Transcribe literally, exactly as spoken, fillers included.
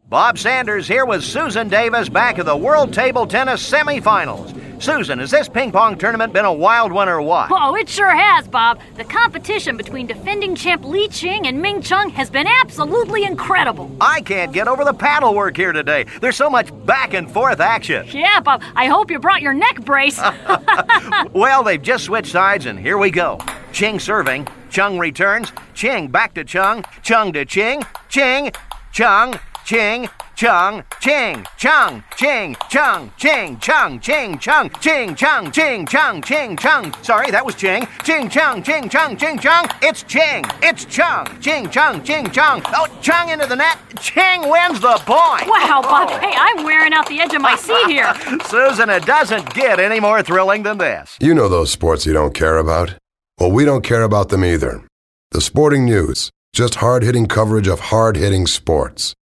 Bob Sanders here with Susan Davis back at the World Table Tennis Semifinals. Susan, has this ping pong tournament been a wild one or what? Oh, it sure has, Bob. The competition between defending champ Li Qing and Ming Chung has been absolutely incredible. I can't get over the paddle work here today. There's so much back and forth action. Yeah, Bob, I hope you brought your neck brace. Well, they've just switched sides, and here we go. Qing serving. Chung returns. Qing back to Chung. Chung to Qing. Qing. Chung. Qing. Chung, Qing, Chung, Qing, Chung, Qing, Chung, Qing, Chung, Qing, Chung, Qing, Chung, Qing, Chung. Sorry, that was Qing. Qing, Chung, Qing, Chung, Qing, Chung. It's Qing. It's Chung. Qing, Chung, Qing, Chung. Oh, Chung into the net. Qing wins the point. Wow, Bob. Hey, I'm wearing out the edge of my seat here. Susan, it doesn't get any more thrilling than this. You know those sports you don't care about? Well, we don't care about them either. The Sporting News. Just hard-hitting coverage of hard-hitting sports.